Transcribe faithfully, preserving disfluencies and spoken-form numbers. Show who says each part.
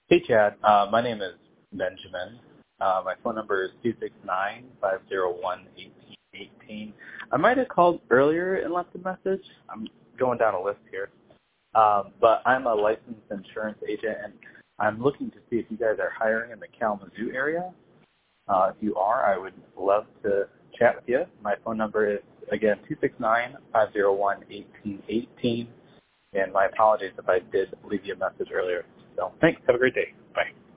Speaker 1: Hey, Chad. Uh, my name is Benjamin. Uh, my phone number is two six nine, five zero one, one eight one eight. I might have called earlier and left a message. I'm going down a list here. Um, but I'm a licensed insurance agent, and I'm looking to see if you guys are hiring in the Kalamazoo area. Uh, if you are, I would love to chat with you. My phone number is, again, two six nine, five zero one, one eight one eight. And my apologies if I did leave you a message earlier. So thanks. Have a great day. Bye.